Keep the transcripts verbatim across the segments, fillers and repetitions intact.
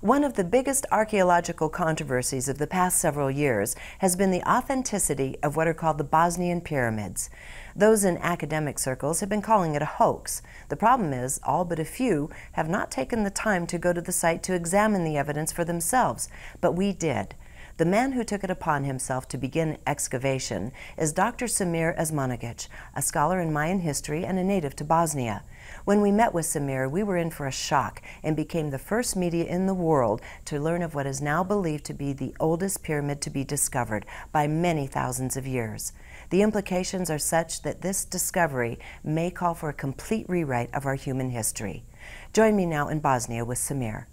One of the biggest archaeological controversies of the past several years has been the authenticity of what are called the Bosnian pyramids. Those in academic circles have been calling it a hoax. The problem is, all but a few have not taken the time to go to the site to examine the evidence for themselves, but we did. The man who took it upon himself to begin excavation is Doctor Samir Osmanagic, a scholar in Mayan history and a native to Bosnia. When we met with Samir, we were in for a shock and became the first media in the world to learn of what is now believed to be the oldest pyramid to be discovered by many thousands of years. The implications are such that this discovery may call for a complete rewrite of our human history. Join me now in Bosnia with Samir.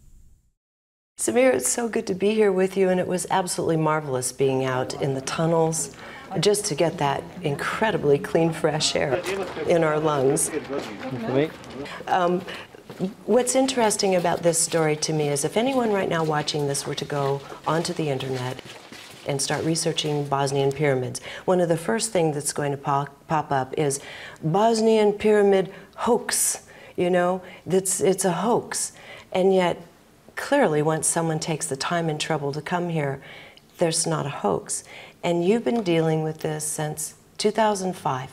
Samir, it's so good to be here with you, and it was absolutely marvelous being out in the tunnels just to get that incredibly clean, fresh air in our lungs. Um, what's interesting about this story to me is if anyone right now watching this were to go onto the internet and start researching Bosnian pyramids, one of the first things that's going to pop, pop up is Bosnian pyramid hoax. You know, it's, it's a hoax. And yet, clearly, once someone takes the time and trouble to come here, there's not a hoax. And you've been dealing with this since two thousand five.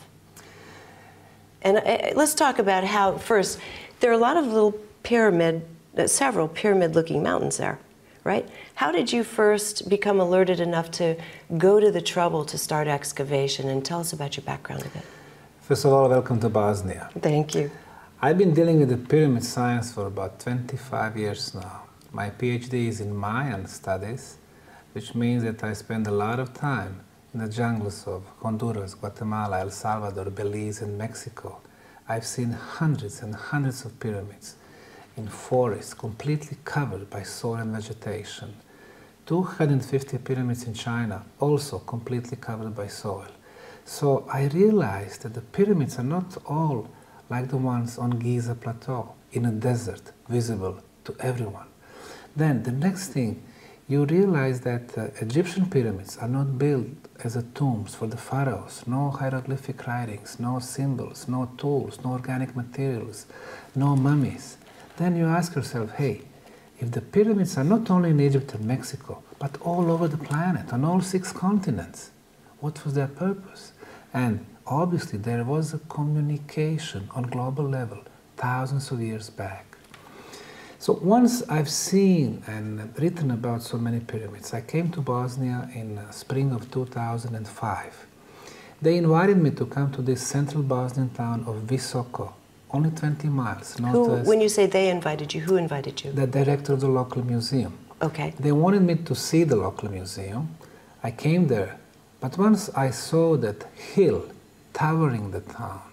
And uh, let's talk about how, first, there are a lot of little pyramid, uh, several pyramid-looking mountains there, right? How did you first become alerted enough to go to the trouble to start excavation? And tell us about your background a bit. First of all, welcome to Bosnia. Thank you. I've been dealing with the pyramid science for about twenty-five years now. My PhD is in Mayan studies, which means that I spend a lot of time in the jungles of Honduras, Guatemala, El Salvador, Belize, and Mexico. I've seen hundreds and hundreds of pyramids in forests completely covered by soil and vegetation. two hundred fifty pyramids in China, also completely covered by soil. So I realized that the pyramids are not all like the ones on Giza Plateau, in a desert, visible to everyone. Then the next thing, you realize that uh, Egyptian pyramids are not built as a tombs for the pharaohs. No hieroglyphic writings, no symbols, no tools, no organic materials, no mummies. Then you ask yourself, hey, if the pyramids are not only in Egypt and Mexico, but all over the planet, on all six continents, what was their purpose? And obviously there was a communication on global level thousands of years back. So once I've seen and written about so many pyramids, I came to Bosnia in uh, spring of two thousand five. They invited me to come to this central Bosnian town of Visoko, only twenty miles northwest. Who, when you say they invited you, who invited you? The director of the local museum. Okay. They wanted me to see the local museum. I came there, but once I saw that hill towering the town,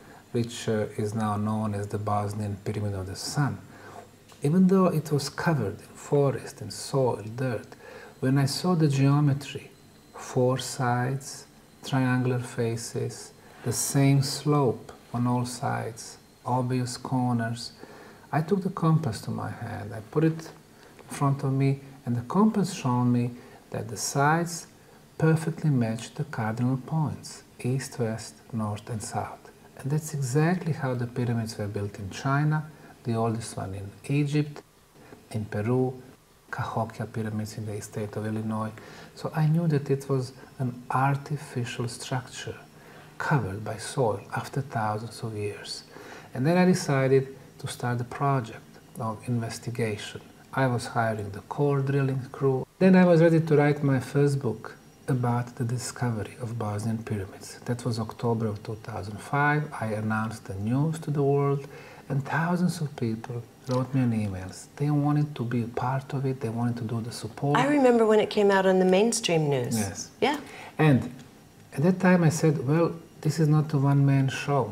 which uh, is now known as the Bosnian Pyramid of the Sun, even though it was covered in forest and soil, dirt, when I saw the geometry, four sides, triangular faces, the same slope on all sides, obvious corners, I took the compass to my hand, I put it in front of me, and the compass showed me that the sides perfectly matched the cardinal points, east, west, north, and south. And that's exactly how the pyramids were built in China, the oldest one in Egypt, in Peru, Cahokia pyramids in the state of Illinois. So I knew that it was an artificial structure covered by soil after thousands of years. And then I decided to start a project of investigation. I was hiring the core drilling crew. Then I was ready to write my first book about the discovery of Bosnian pyramids. That was October of two thousand five. I announced the news to the world, and thousands of people wrote me an emails. They wanted to be a part of it. They wanted to do the support. I remember when it came out on the mainstream news. Yes. Yeah. And at that time I said, well, this is not a one-man show.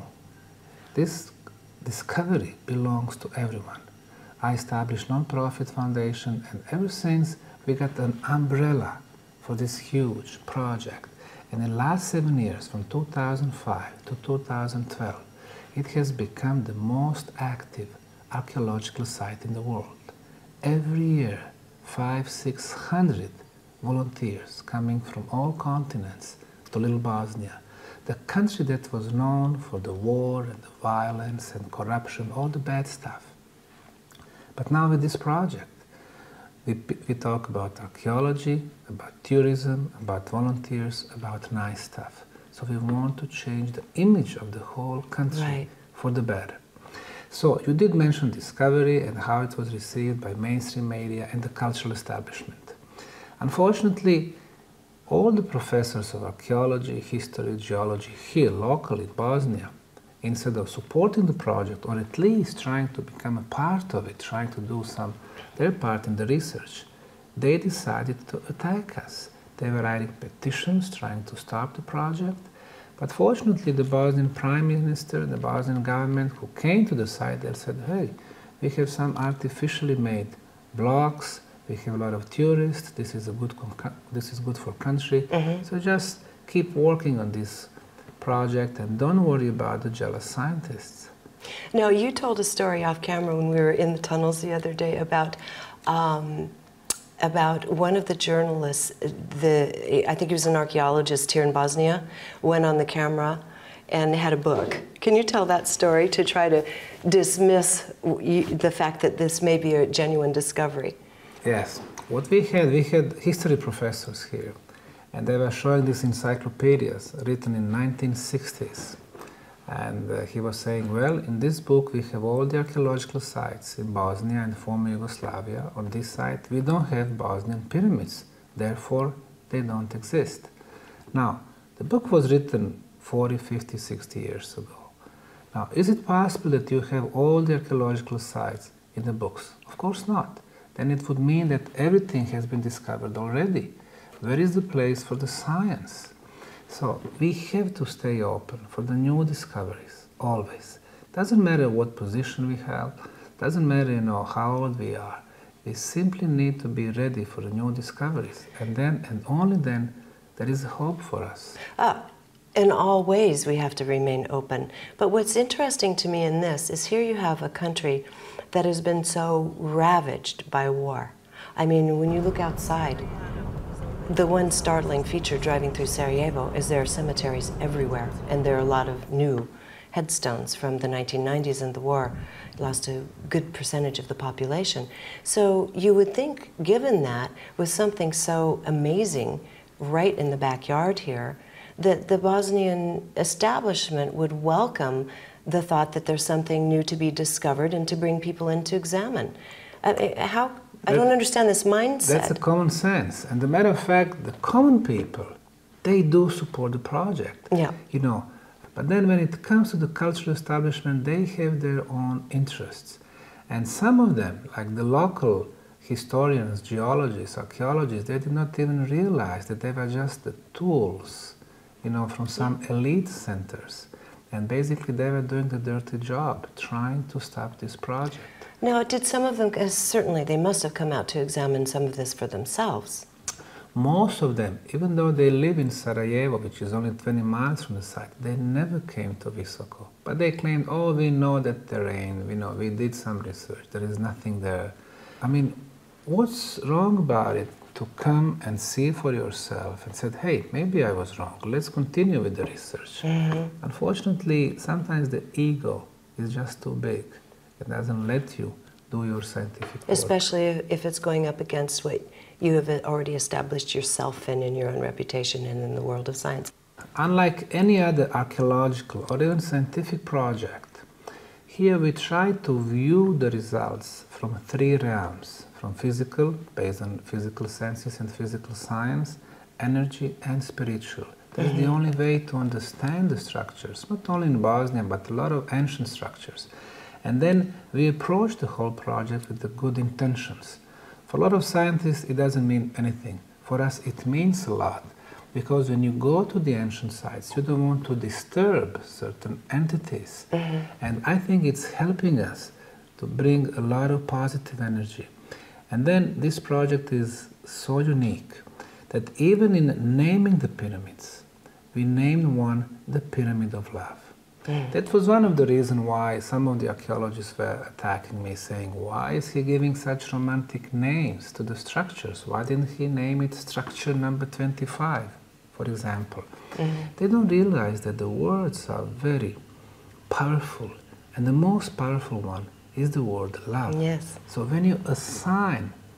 This discovery belongs to everyone. I established non-profit foundation, and ever since we got an umbrella for this huge project. And in the last seven years, from two thousand five to two thousand twelve, it has become the most active archaeological site in the world. Every year, five, six hundred volunteers coming from all continents to Little Bosnia, the country that was known for the war and the violence and corruption, all the bad stuff. But now with this project, We, we talk about archaeology, about tourism, about volunteers, about nice stuff. So we want to change the image of the whole country Right. for the better. So you did mention discovery and how it was received by mainstream media and the cultural establishment. Unfortunately, all the professors of archaeology, history, geology here locally in Bosnia, instead of supporting the project or at least trying to become a part of it, trying to do some their part in the research, they decided to attack us. They were writing petitions trying to stop the project. But fortunately, the Bosnian Prime Minister, the Bosnian government who came to the site, they said, hey, we have some artificially made blocks, we have a lot of tourists, this is, a good, this is good for country. Mm-hmm. So just keep working on this project and don't worry about the jealous scientists. Now, you told a story off camera when we were in the tunnels the other day about um, about one of the journalists, the I think he was an archaeologist here in Bosnia, went on the camera and had a book. Can you tell that story to try to dismiss the fact that this may be a genuine discovery? Yes. What we had, we had history professors here, and they were showing these encyclopedias written in nineteen sixties. And uh, he was saying, well, in this book we have all the archaeological sites in Bosnia and former Yugoslavia. On this site we don't have Bosnian pyramids, therefore they don't exist. Now, the book was written forty, fifty, sixty years ago. Now, is it possible that you have all the archaeological sites in the books? Of course not. Then it would mean that everything has been discovered already. Where is the place for the science? So we have to stay open for the new discoveries, always. Doesn't matter what position we have, doesn't matter, you know, how old we are. We simply need to be ready for the new discoveries. And then, and only then, there is hope for us. Uh, in all ways, we have to remain open. But what's interesting to me in this is here you have a country that has been so ravaged by war. I mean, when you look outside, the one startling feature driving through Sarajevo is there are cemeteries everywhere, and there are a lot of new headstones from the nineteen nineties and the war. It lost a good percentage of the population. So you would think, given that, with something so amazing right in the backyard here, that the Bosnian establishment would welcome the thought that there's something new to be discovered and to bring people in to examine. Uh, how? I don't understand this mindset. That's a common sense. And the matter of fact, the common people, they do support the project. Yeah. You know, but then when it comes to the cultural establishment, they have their own interests. And some of them, like the local historians, geologists, archaeologists, they did not even realize that they were just the tools, you know, from some elite centers. And basically they were doing the dirty job, trying to stop this project. Now, did some of them, uh, certainly they must have come out to examine some of this for themselves. Most of them, even though they live in Sarajevo, which is only twenty miles from the site, they never came to Visoko. But they claimed, oh, we know that terrain, we know, we did some research, there is nothing there. I mean, what's wrong about it to come and see for yourself and said, hey, maybe I was wrong, let's continue with the research. Mm-hmm. Unfortunately, sometimes the ego is just too big. It doesn't let you do your scientific work. Especially if it's going up against what you have already established yourself in, in your own reputation and in the world of science. Unlike any other archaeological or even scientific project, here we try to view the results from three realms, from physical, based on physical senses and physical science, energy and spiritual. That's mm-hmm. the only way to understand the structures, not only in Bosnia, but a lot of ancient structures. And then we approach the whole project with the good intentions. For a lot of scientists, it doesn't mean anything. For us, it means a lot. Because when you go to the ancient sites, you don't want to disturb certain entities. Mm-hmm. And I think it's helping us to bring a lot of positive energy. And then this project is so unique that even in naming the pyramids, we named one the Pyramid of Love. Mm. That was one of the reasons why some of the archaeologists were attacking me, saying, why is he giving such romantic names to the structures? Why didn't he name it structure number twenty-five, for example? Mm. They don't realize that the words are very powerful, and the most powerful one is the word love. Yes. So when you assign the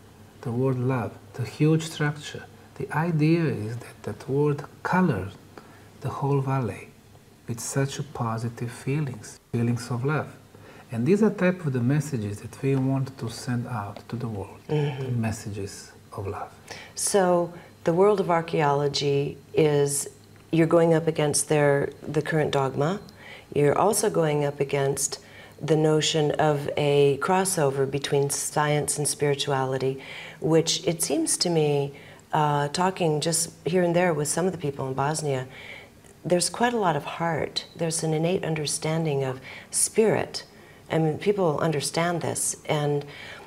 the word love, the huge structure. The idea is that that word colored the whole valley with such a positive feelings, feelings of love. And these are type of the messages that we want to send out to the world, mm-hmm. the messages of love. So the world of archaeology is, you're going up against their, the current dogma. You're also going up against the notion of a crossover between science and spirituality, which it seems to me, uh, talking just here and there with some of the people in Bosnia, there's quite a lot of heart. There's an innate understanding of spirit. I mean, people understand this. And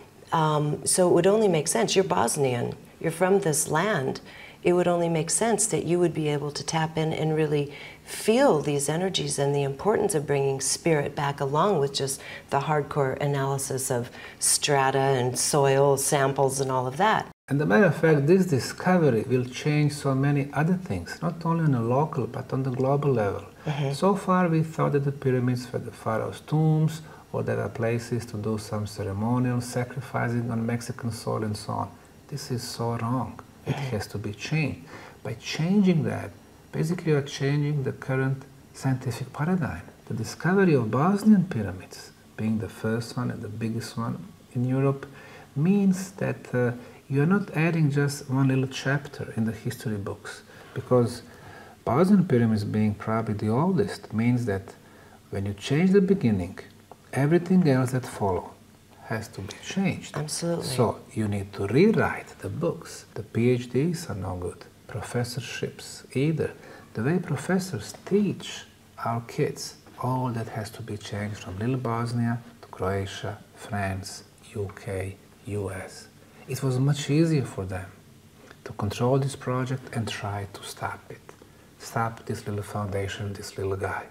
um, so it would only make sense. You're Bosnian. You're from this land. It would only make sense that you would be able to tap in and really feel these energies and the importance of bringing spirit back along with just the hardcore analysis of strata and soil samples and all of that. And as a matter of fact, this discovery will change so many other things, not only on a local but on the global level. Mm-hmm. So far we thought that the pyramids were the pharaoh's tombs, or there are places to do some ceremonial sacrificing on Mexican soil and so on. This is so wrong. It has to be changed. By changing that, basically you are changing the current scientific paradigm. The discovery of Bosnian pyramids, being the first one and the biggest one in Europe, means that uh, you are not adding just one little chapter in the history books, because Bosnian pyramids being probably the oldest means that when you change the beginning, everything else that follows has to be changed. Absolutely. So you need to rewrite the books. The PhDs are no good. Professorships either. The way professors teach our kids, all that has to be changed from little Bosnia to Croatia, France, U K, U S. It was much easier for them to control this project and try to stop it. Stop this little foundation, this little guy.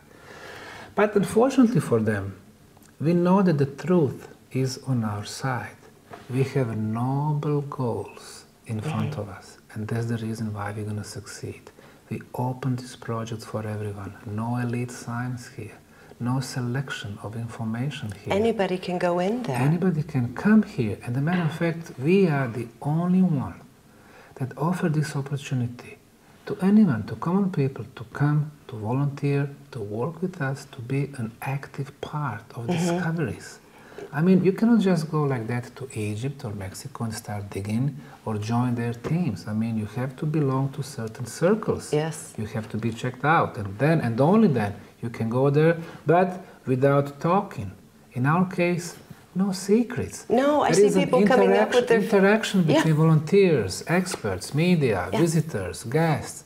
But unfortunately for them, we know that the truth is on our side. We have noble goals in front mm-hmm. of us, and that's the reason why we're going to succeed. We open this project for everyone. No elite science here. No selection of information here. Anybody can go in there. Anybody can come here. And as a matter of fact, we are the only one that offer this opportunity to anyone, to common people, to come, to volunteer, to work with us, to be an active part of mm-hmm. discoveries. I mean, you cannot just go like that to Egypt or Mexico and start digging or join their teams. I mean, you have to belong to certain circles. Yes. You have to be checked out, and then, and only then, you can go there, but without talking. In our case, no secrets. No, I see people coming up with their... interaction between yeah. volunteers, experts, media, yeah. visitors, guests.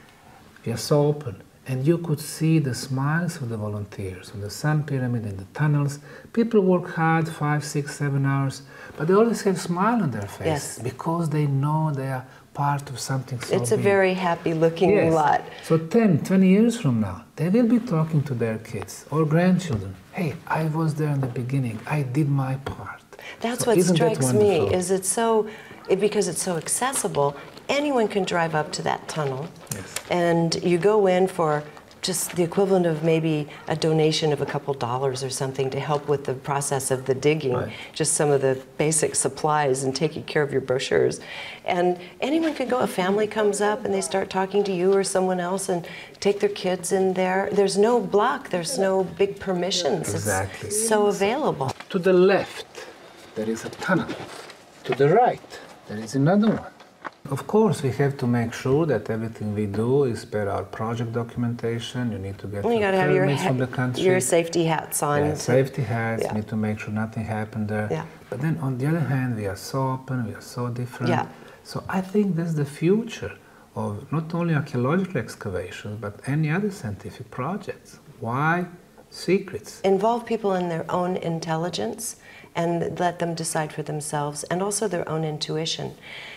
We are so open. And you could see the smiles of the volunteers on the Sun Pyramid and the tunnels. People work hard, five, six, seven hours, but they always have a smile on their face yes. because they know they are part of something so It's a big. very happy-looking yes. lot. So ten, twenty years from now, they will be talking to their kids or grandchildren. Hey, I was there in the beginning. I did my part. That's so what isn't strikes that me, wonderful? is it's so, it, because it's so accessible, anyone can drive up to that tunnel. Yes. And you go in for just the equivalent of maybe a donation of a couple dollars or something to help with the process of the digging, right. just some of the basic supplies and taking care of your brochures. And anyone can go, a family comes up and they start talking to you or someone else and take their kids in there. There's no block, there's no big permissions. Exactly. It's so available. To the left, there is a tunnel. To the right, there is another one. Of course, we have to make sure that everything we do is per our project documentation. You need to get well, you your gotta have your, permits from the country. your safety hats on. Yeah, to, safety hats. yeah. You need to make sure nothing happened there. Yeah. But then on the other hand, we are so open, we are so different. Yeah. So I think that's the future of not only archaeological excavations, but any other scientific projects. Why secrets? Involve people in their own intelligence and let them decide for themselves, and also their own intuition.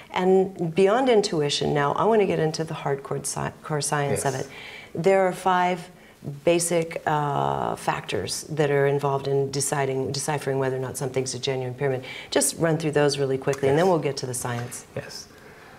And beyond intuition now, I want to get into the hardcore sci core science yes. of it. There are five basic uh, factors that are involved in deciding, deciphering whether or not something's a genuine pyramid. Just run through those really quickly, yes. and then we'll get to the science. Yes.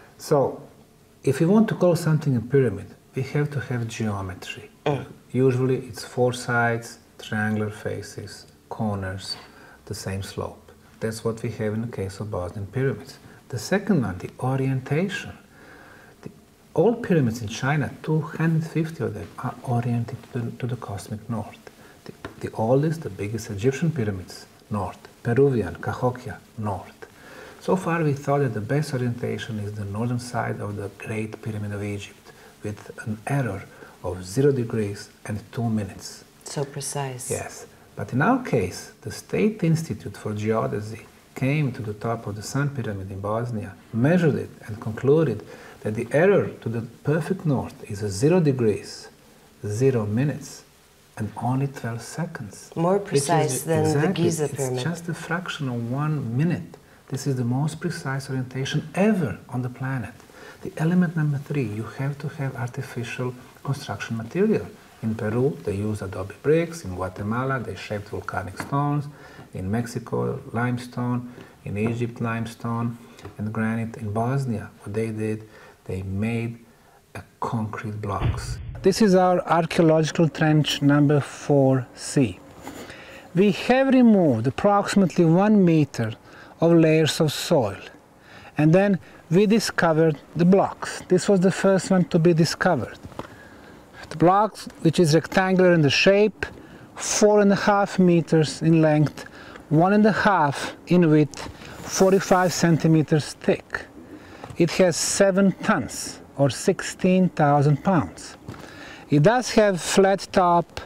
So, if we want to call something a pyramid, we have to have geometry. Mm. Usually it's four sides, triangular faces, corners, the same slope. That's what we have in the case of Bosnian pyramids. The second one, the orientation. The, all pyramids in China, two hundred fifty of them, are oriented to the, to the cosmic north. The, the oldest, the biggest Egyptian pyramids, north. Peruvian, Cahokia, north. So far we thought that the best orientation is the northern side of the Great Pyramid of Egypt, with an error of zero degrees and two minutes. So precise. Yes. But in our case, the State Institute for Geodesy came to the top of the Sun Pyramid in Bosnia, measured it, and concluded that the error to the perfect north is a zero degrees, zero minutes, and only twelve seconds. More precise than exactly, the Giza pyramid. It's just a fraction of one minute. This is the most precise orientation ever on the planet. The element number three, you have to have artificial construction material. In Peru, they use adobe bricks. In Guatemala, they shaped volcanic stones. In Mexico, limestone. In Egypt, limestone and granite. In Bosnia, what they did, they made a concrete blocks. This is our archaeological trench number four C. We have removed approximately one meter of layers of soil, and then we discovered the blocks. This was the first one to be discovered. The block, which is rectangular in the shape, four and a half meters in length, one and a half in width, forty-five centimeters thick. It has seven tons, or sixteen thousand pounds. It does have flat top,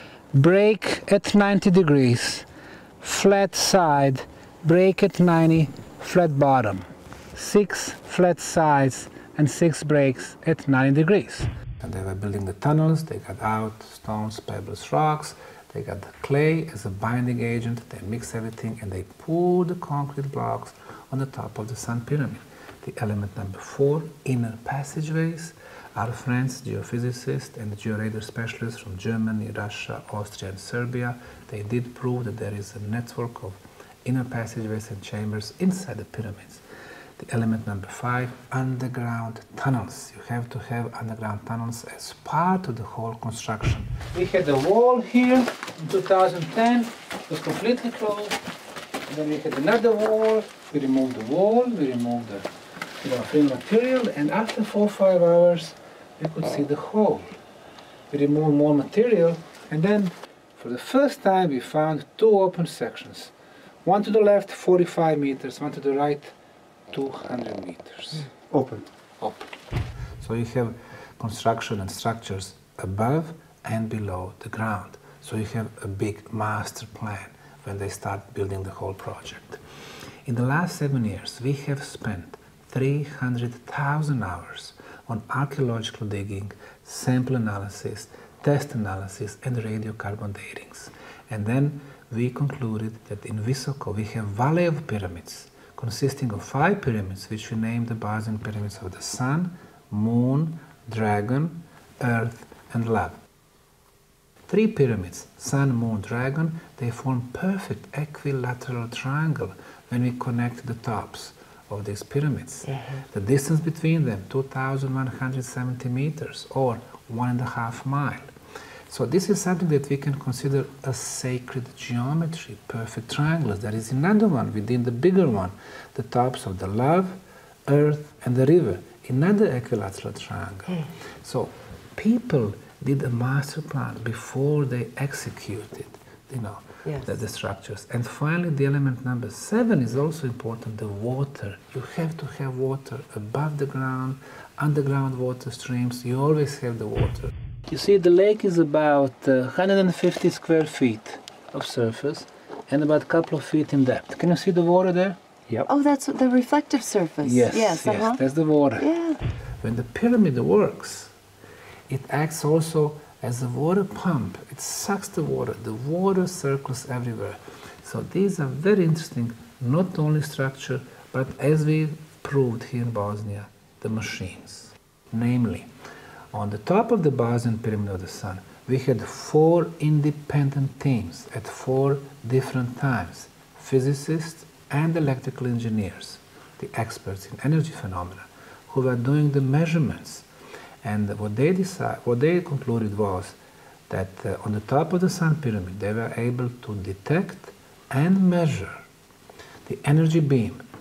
break at ninety degrees, flat side, break at ninety, flat bottom, six flat sides and six breaks at ninety degrees. And they were building the tunnels, they got out stones, pebbles, rocks, they got the clay as a binding agent, they mix everything and they pour the concrete blocks on the top of the Sun Pyramid. The element number four, inner passageways. Our friends, geophysicists and georadar specialists from Germany, Russia, Austria and Serbia, they did prove that there is a network of inner passageways and chambers inside the pyramids. The element number five, underground tunnels. You have to have underground tunnels as part of the whole construction. We had a wall here in two thousand ten, it was completely closed. And then we had another wall, we removed the wall, we removed the you know, fill material, and after four or five hours, we could see the hole. We removed more material, and then for the first time we found two open sections. One to the left, forty-five meters, one to the right, two hundred meters. Open. Open. So you have construction and structures above and below the ground. So you have a big master plan when they start building the whole project. In the last seven years, we have spent three hundred thousand hours on archaeological digging, sample analysis, test analysis, and radiocarbon datings. And then we concluded that in Visoko we have Valley of Pyramids, consisting of five pyramids, which we named the Bosnian Pyramids of the Sun, Moon, Dragon, Earth, and Love. Three pyramids, Sun, Moon, Dragon, they form perfect equilateral triangle when we connect the tops of these pyramids. Mm-hmm. The distance between them, two thousand one hundred seventy meters, or one and a half mile. So this is something that we can consider a sacred geometry, perfect triangles. There is another one within the bigger one, the tops of the Love, Earth, and the river, another equilateral triangle. Mm. So people did a master plan before they executed, you know, yes. the, the structures. And finally, the element number seven is also important, the water. You have to have water above the ground, underground water streams. You always have the water. You see, the lake is about uh, one hundred fifty square feet of surface and about a couple of feet in depth. Can you see the water there? Yep. Oh, that's the reflective surface. Yes, yes, yes, uh-huh. That's the water. Yeah. When the pyramid works, it acts also as a water pump. It sucks the water. The water circles everywhere. So these are very interesting, not only structure, but as we proved here in Bosnia, the machines. Namely, on the top of the Bosnian Pyramid of the Sun, we had four independent teams at four different times, physicists and electrical engineers, the experts in energy phenomena, who were doing the measurements. And what they decide, what they concluded was that uh, on the top of the Sun Pyramid, they were able to detect and measure the energy beam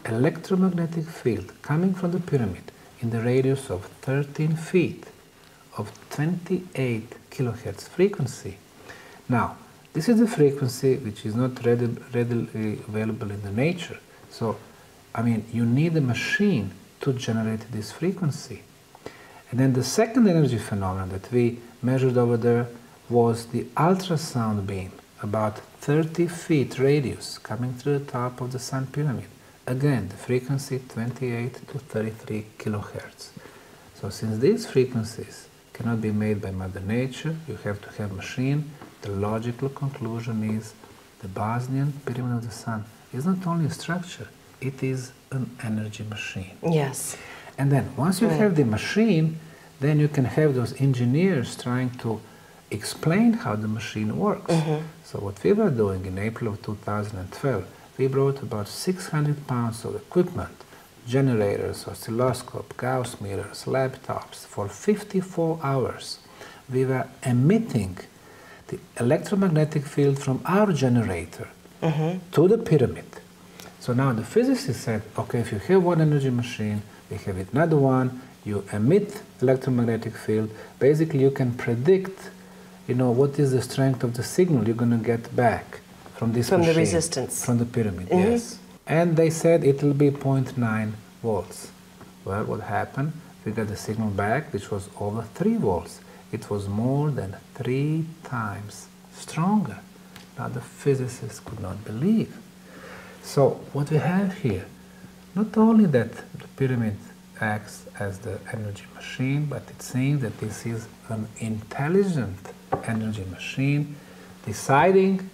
electromagnetic field coming from the pyramid in the radius of thirteen feet of twenty-eight kilohertz frequency. Now, this is the frequency which is not readily, readily available in the nature. So, I mean, you need a machine to generate this frequency. And then the second energy phenomenon that we measured over there was the ultrasound beam, about thirty feet radius, coming through the top of the Sun pyramid. Again, the frequency twenty-eight to thirty-three kilohertz. So since these frequencies cannot be made by Mother Nature, you have to have a machine. The logical conclusion is the Bosnian Pyramid of the Sun is not only a structure, it is an energy machine. Yes. And then once you Right. have the machine, then you can have those engineers trying to explain how the machine works. Mm-hmm. So what we were doing in April of two thousand twelve, we brought about six hundred pounds of equipment, generators, oscilloscope, Gauss mirrors, laptops. For fifty-four hours, we were emitting the electromagnetic field from our generator Mm-hmm. to the pyramid. So now the physicists said, okay, if you have one energy machine, we have another one, you emit electromagnetic field, basically you can predict, you know, what is the strength of the signal you're going to get back from this From the machine. resistance. From the pyramid, Mhm. yes. And they said it will be zero point nine volts. Well, what happened? We got the signal back, which was over three volts. It was more than three times stronger. Now the physicists could not believe. So what we have here, not only that the pyramid acts as the energy machine, but it seems that this is an intelligent energy machine deciding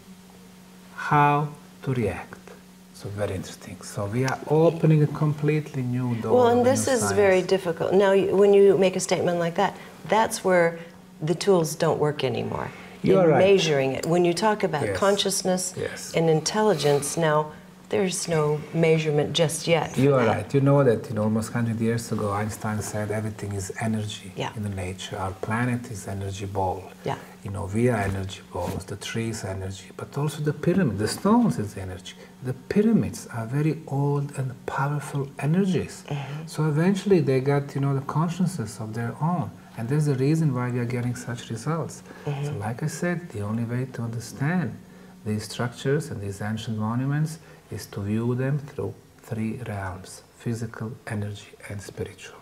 how to react. So very interesting. So we are opening a completely new door. Well, of and this new is science. very difficult. Now, you- when you make a statement like that, that's where the tools don't work anymore. You in are right. measuring it. When you talk about Yes. consciousness Yes. and intelligence, now there's no measurement just yet. for You are that. right. You know that you know, almost one hundred years ago, Einstein said everything is energy Yeah. in the nature. Our planet is energy ball. Yeah. You know, we are energy balls, the trees are energy, but also the pyramid, the stones is energy. The pyramids are very old and powerful energies. Mm-hmm. So eventually they got, you know, the consciousness of their own. And that's the reason why we are getting such results. Mm-hmm. So like I said, the only way to understand these structures and these ancient monuments is to view them through three realms: physical, energy, and spiritual.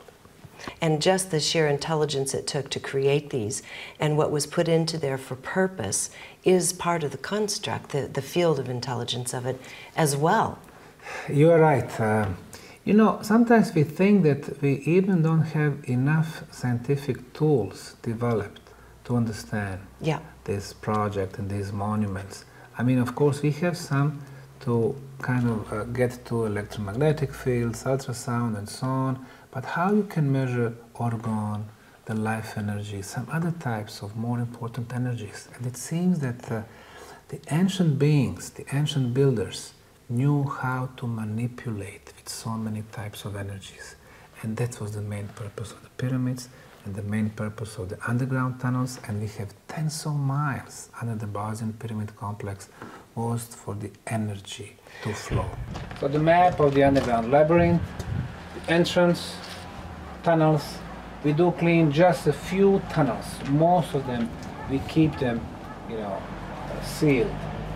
And just the sheer intelligence it took to create these and what was put into there for purpose is part of the construct, the, the field of intelligence of it as well. You are right. Um, you know, sometimes we think that we even don't have enough scientific tools developed to understand Yeah. this project and these monuments. I mean, of course, we have some to kind of uh, get to electromagnetic fields, ultrasound, and so on. But how you can measure orgone, the life energy, some other types of more important energies? And it seems that uh, the ancient beings, the ancient builders, knew how to manipulate with so many types of energies. And that was the main purpose of the pyramids and the main purpose of the underground tunnels. And we have tens of miles under the Bosnian Pyramid Complex was for the energy to flow. So the map of the underground labyrinth, the entrance, tunnels, we do clean just a few tunnels. Most of them, we keep them, you know, uh, sealed.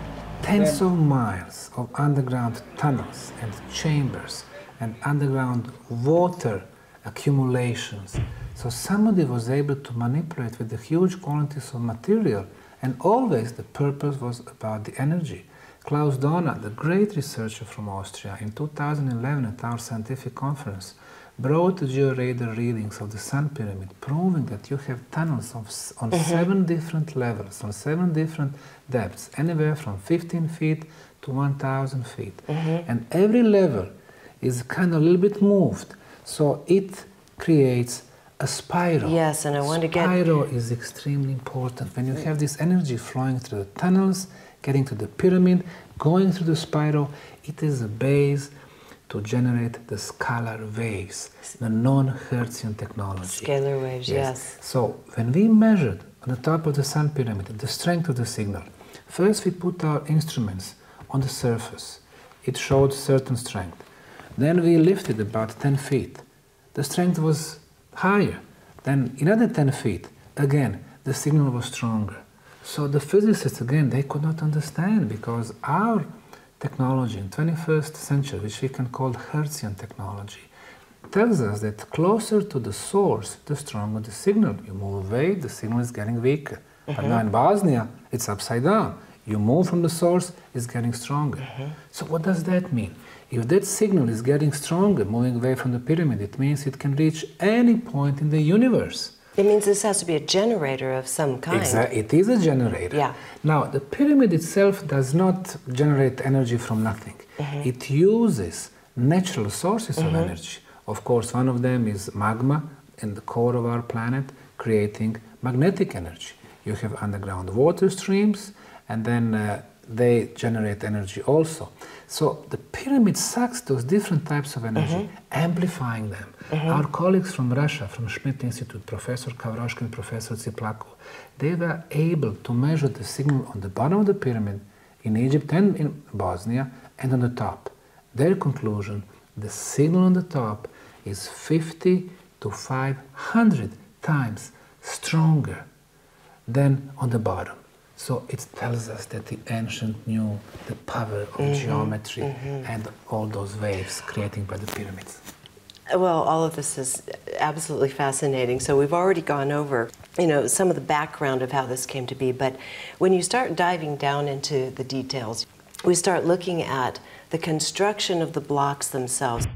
Tens of miles of underground tunnels and chambers and underground water accumulations. So somebody was able to manipulate with the huge quantities of material, and always the purpose was about the energy. Klaus Dohna, the great researcher from Austria, in two thousand eleven at our scientific conference, brought the georadar readings of the Sun Pyramid, proving that you have tunnels of, on mm-hmm. seven different levels, on seven different depths, anywhere from fifteen feet to one thousand feet. Mm-hmm. And every level is kind of a little bit moved, so it creates a spiral. Yes, and I want to get... Spiral is extremely important. When you have this energy flowing through the tunnels, getting to the pyramid, going through the spiral, it is a base to generate the scalar waves, the non-Hertzian technology. Scalar waves, yes. yes. So when we measured on the top of the Sun Pyramid the strength of the signal, first we put our instruments on the surface. It showed certain strength. Then we lifted about ten feet. The strength was higher. Then another ten feet. Again, the signal was stronger. So the physicists, again, they could not understand, because our technology in twenty-first century, which we can call Hertzian technology, tells us that closer to the source, the stronger the signal. You move away, the signal is getting weaker. Mm-hmm. But now in Bosnia, it's upside down. You move from the source, it's getting stronger. Mm-hmm. So what does that mean? If that signal is getting stronger, moving away from the pyramid, it means it can reach any point in the universe. It means this has to be a generator of some kind. Exactly. It is a generator. Yeah. Now, the pyramid itself does not generate energy from nothing. Mm-hmm. It uses natural sources mm-hmm. of energy. Of course, one of them is magma in the core of our planet, creating magnetic energy. You have underground water streams, and then uh, they generate energy also. So the pyramid sucks those different types of energy, mm-hmm. amplifying them. Mm-hmm. Our colleagues from Russia, from Schmidt Institute, Professor Kavroshkin and Professor Tsiplakov, they were able to measure the signal on the bottom of the pyramid in Egypt and in Bosnia, and on the top. Their conclusion, the signal on the top is fifty to five hundred times stronger than on the bottom. So it tells us that the ancient knew the power of mm-hmm. geometry mm-hmm. and all those waves created by the pyramids. Well, all of this is absolutely fascinating. So we've already gone over, you know, some of the background of how this came to be. But when you start diving down into the details, we start looking at the construction of the blocks themselves.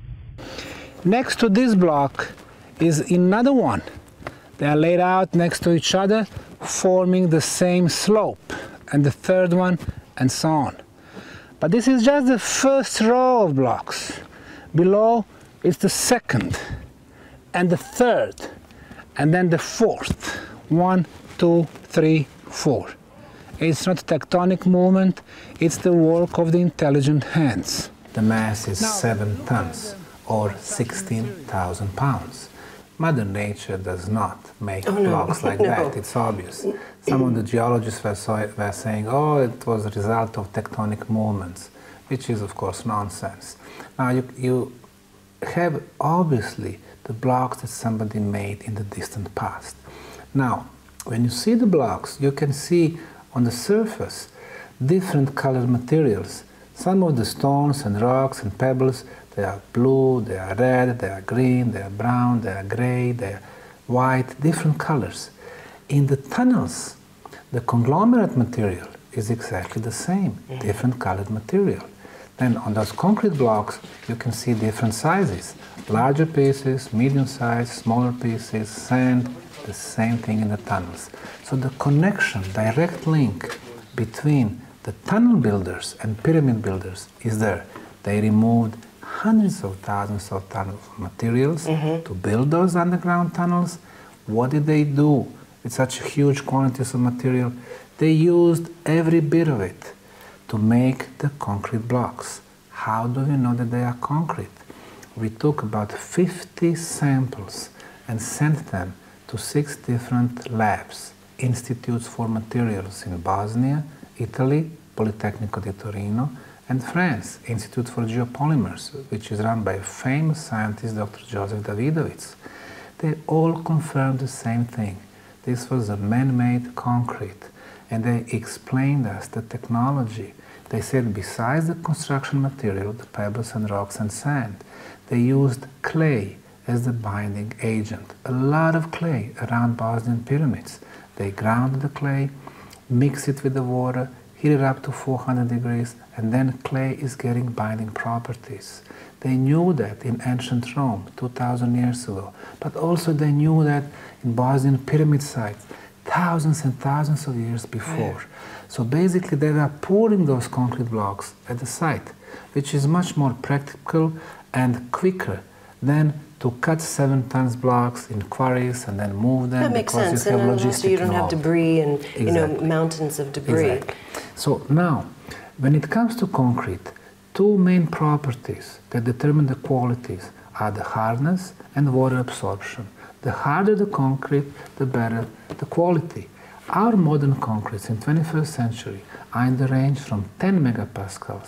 Next to this block is another one. They are laid out next to each other, forming the same slope, and the third one, and so on. But this is just the first row of blocks. Below is the second, and the third, and then the fourth. One, two, three, four. It's not tectonic movement, it's the work of the intelligent hands. The mass is seven tons, or sixteen thousand pounds. Mother Nature does not make oh, blocks no. like no. that, it's obvious. Some of the geologists were, so, were saying, oh, it was a result of tectonic movements, which is, of course, nonsense. Now, you, you have, obviously, the blocks that somebody made in the distant past. Now, when you see the blocks, you can see on the surface different colored materials. Some of the stones and rocks and pebbles, they are blue, they are red, they are green, they are brown, they are gray, they are white, different colors. In the tunnels, the conglomerate material is exactly the same, mm-hmm. different colored material. Then on those concrete blocks, you can see different sizes. Larger pieces, medium size, smaller pieces, sand, the same thing in the tunnels. So the connection, direct link between the tunnel builders and pyramid builders is there. They removed hundreds of thousands of tons of materials mm-hmm. to build those underground tunnels. What did they do with such huge quantities of material? They used every bit of it to make the concrete blocks. How do we know that they are concrete? We took about fifty samples and sent them to six different labs, institutes for materials in Bosnia, Italy, Politecnico di Torino, and France, Institute for Geopolymers, which is run by a famous scientist, Doctor Joseph Davidovits. They all confirmed the same thing. This was a man-made concrete, and they explained us the technology. They said besides the construction material, the pebbles and rocks and sand, they used clay as the binding agent. A lot of clay around Bosnian pyramids. They ground the clay, mix it with the water, heat it up to four hundred degrees, and then clay is getting binding properties. They knew that in ancient Rome, two thousand years ago, but also they knew that in Bosnian pyramid sites, thousands and thousands of years before. Right. So basically they were pouring those concrete blocks at the site, which is much more practical and quicker than to cut seven tons blocks in quarries and then move them. That makes sense, you have and also you don't involved. have debris and exactly. you know mountains of debris. Exactly. So now, when it comes to concrete, two main properties that determine the qualities are the hardness and water absorption. The harder the concrete, the better the quality. Our modern concretes in twenty-first century are in the range from ten megapascals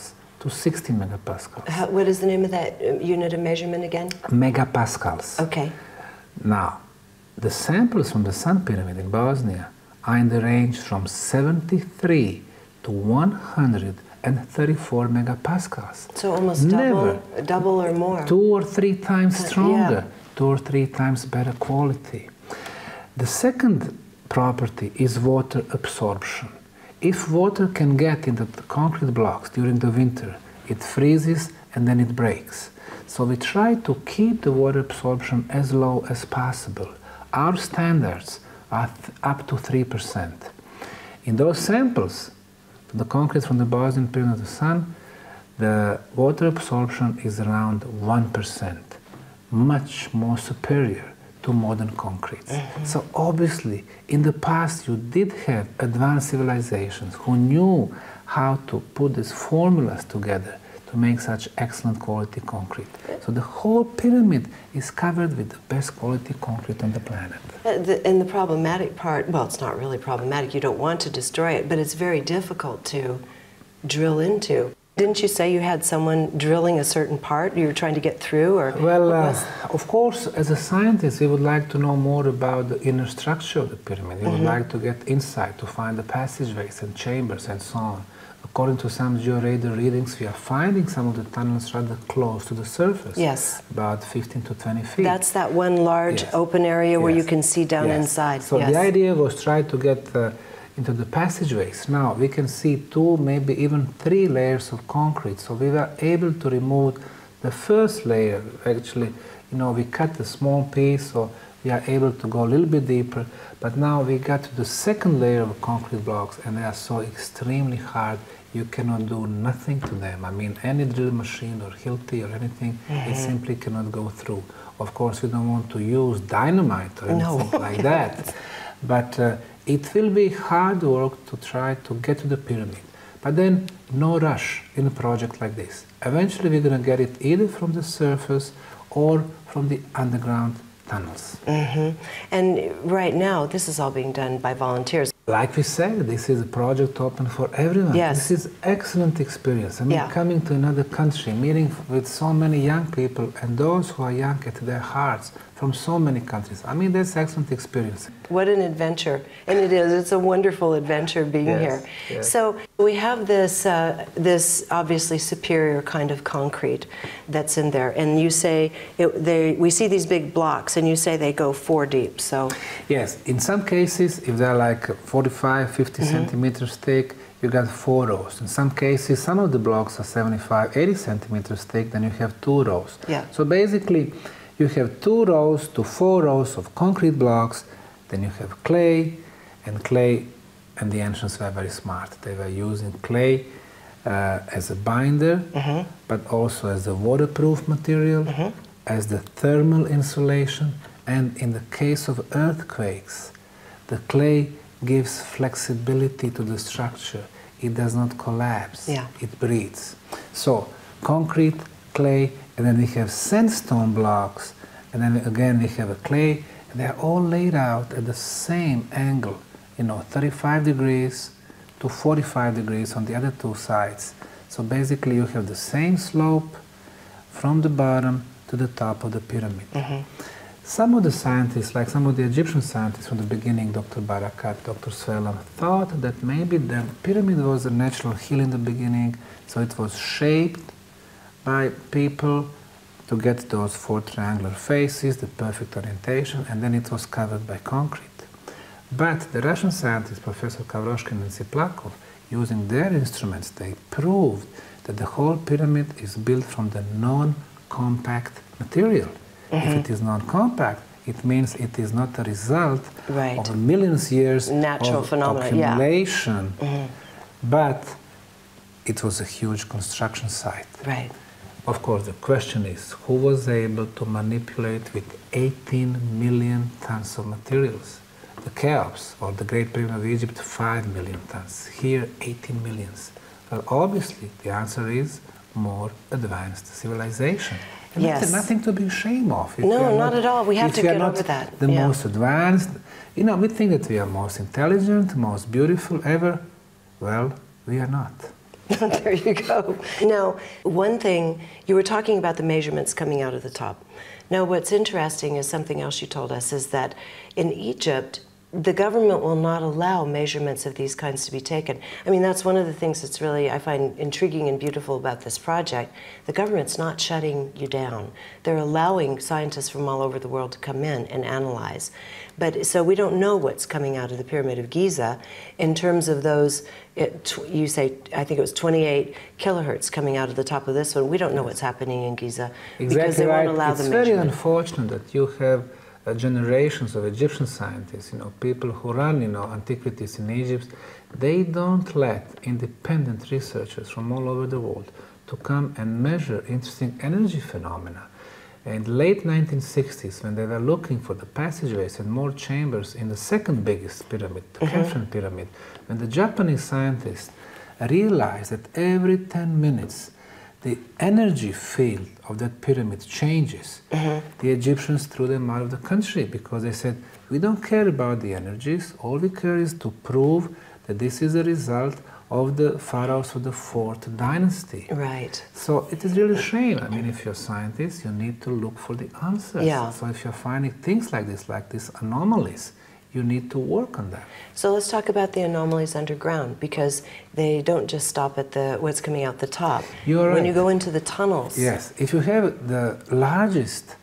to sixty megapascals. How, what is the name of that unit of measurement again? Megapascals. Okay. Now, the samples from the Sun Pyramid in Bosnia are in the range from seventy-three to one hundred thirty-four megapascals. So almost Never double, double or more. Two or three times stronger, yeah. two or three times better quality. The second property is water absorption. If water can get into the concrete blocks during the winter, it freezes and then it breaks. So we try to keep the water absorption as low as possible. Our standards are up to three percent. In those samples, the concrete from the Bosnian Pyramid of the Sun, the water absorption is around one percent, much more superior to modern concrete. Mm-hmm. So obviously, in the past you did have advanced civilizations who knew how to put these formulas together to make such excellent quality concrete. So the whole pyramid is covered with the best quality concrete on the planet. Uh, the, and the problematic part, well, it's not really problematic, you don't want to destroy it, but it's very difficult to drill into. Didn't you say you had someone drilling a certain part you were trying to get through? Or well, uh, of course, as a scientist, we would like to know more about the inner structure of the pyramid. We mm-hmm. would like to get insight, to find the passageways and chambers and so on. According to some georadar readings, we are finding some of the tunnels rather close to the surface. Yes. About fifteen to twenty feet. That's that one large yes. open area where yes. you can see down yes. inside. So yes. the idea was try to get uh, into the passageways. Now we can see two, maybe even three layers of concrete. So we were able to remove the first layer. Actually, you know, we cut a small piece, so we are able to go a little bit deeper. But now we got to the second layer of concrete blocks, and they are so extremely hard. You cannot do nothing to them. I mean, any drill machine or Hilti or anything, mm-hmm. it simply cannot go through. Of course, we don't want to use dynamite or anything no. like that. But uh, it will be hard work to try to get to the pyramid. But then, no rush in a project like this. Eventually, we're going to get it either from the surface or from the underground tunnels. Mm-hmm. And right now, this is all being done by volunteers. Like we said, this is a project open for everyone. Yes. This is excellent experience. I mean, yeah. coming to another country, meeting with so many young people and those who are young at their hearts from so many countries. I mean, that's excellent experience. What an adventure. And it is. It's a wonderful adventure being yes. here. Yes. So we have this, uh, this obviously superior kind of concrete that's in there. And you say, it, they, we see these big blocks, and you say they go four deep. So yes, in some cases, if they're like forty-five, fifty mm-hmm. centimeters thick, you got four rows. In some cases, some of the blocks are seventy-five, eighty centimeters thick, then you have two rows. Yeah. So basically, you have two rows to four rows of concrete blocks, then you have clay, and clay, and the ancients were very smart. They were using clay uh, as a binder, mm-hmm. but also as a waterproof material, mm-hmm. as the thermal insulation, and in the case of earthquakes, the clay gives flexibility to the structure. It does not collapse, yeah. it breathes. So, concrete, clay, and then we have sandstone blocks, and then again we have a clay, and they're all laid out at the same angle, you know, thirty-five degrees to forty-five degrees on the other two sides. So basically you have the same slope from the bottom to the top of the pyramid. Mm-hmm. Some of the scientists, like some of the Egyptian scientists from the beginning, Doctor Barakat, Doctor Svelam, thought that maybe the pyramid was a natural hill in the beginning, so it was shaped by people to get those four triangular faces, the perfect orientation, and then it was covered by concrete. But the Russian scientists, Professor Kavroshkin and Tsiplakov, using their instruments, they proved that the whole pyramid is built from the non-compact material. Mm-hmm. If it is non-compact, it means it is not a result right. of millions of years Natural of phenomena, accumulation, yeah. mm-hmm. but it was a huge construction site. Right. Of course, the question is, who was able to manipulate with eighteen million tons of materials? The Cheops, or the Great Pyramid of Egypt, five million tons. Here, eighteen millions. Well, obviously, the answer is more advanced civilization. And yes. that's nothing to be ashamed of. If no, not, not at all. We have to we get not over that. The yeah. most advanced, you know, we think that we are most intelligent, most beautiful ever. Well, we are not. There you go. Now, one thing, you were talking about the measurements coming out of the top. Now, what's interesting is something else you told us is that in Egypt, the government will not allow measurements of these kinds to be taken. I mean, that's one of the things that's really, I find intriguing and beautiful about this project. The government's not shutting you down. They're allowing scientists from all over the world to come in and analyze. But so we don't know what's coming out of the Pyramid of Giza in terms of those, it, you say, I think it was twenty-eight kilohertz coming out of the top of this one. We don't know what's happening in Giza exactly because they right. won't allow it's the very measurement. unfortunate that you have Uh, generations of Egyptian scientists, you know, people who run, you know, antiquities in Egypt, they don't let independent researchers from all over the world to come and measure interesting energy phenomena. In the late nineteen sixties, when they were looking for the passageways and more chambers in the second biggest pyramid, the Mm-hmm. Khafren pyramid, when the Japanese scientists realized that every ten minutes the energy field of that pyramid changes, Mm-hmm. the Egyptians threw them out of the country because they said, we don't care about the energies, all we care is to prove that this is a result of the pharaohs of the fourth dynasty. Right. So it is really a shame. I mean, if you're a scientist, you need to look for the answers. Yeah. So if you're finding things like this, like these anomalies, you need to work on that. So let's talk about the anomalies underground, because they don't just stop at the what's coming out the top. You're when right. you go into the tunnels. Yes, if you have the largest